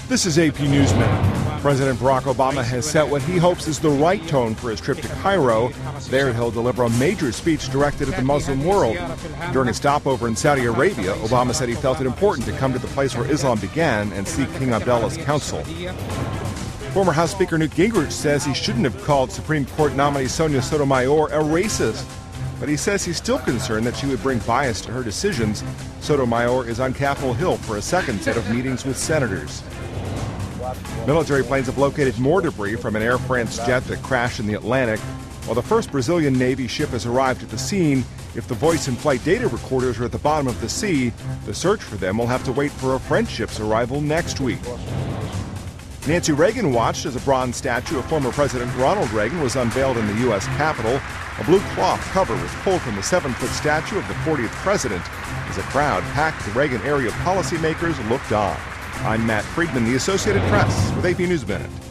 This is AP News Minute. President Barack Obama has set what he hopes is the right tone for his trip to Cairo. There he'll deliver a major speech directed at the Muslim world. During a stopover in Saudi Arabia, Obama said he felt it important to come to the place where Islam began and seek King Abdullah's counsel. Former House Speaker Newt Gingrich says he shouldn't have called Supreme Court nominee Sonia Sotomayor a racist. But he says he's still concerned that she would bring bias to her decisions. Sotomayor is on Capitol Hill for a second set of meetings with senators. Military planes have located more debris from an Air France jet that crashed in the Atlantic. While the first Brazilian Navy ship has arrived at the scene, if the voice and flight data recorders are at the bottom of the sea, the search for them will have to wait for a French ship's arrival next week. Nancy Reagan watched as a bronze statue of former President Ronald Reagan was unveiled in the U.S. Capitol. A blue cloth cover was pulled from the 7-foot statue of the 40th president as a crowd packed the Reagan area policymakers looked on. I'm Matt Friedman, the Associated Press, with AP News Minute.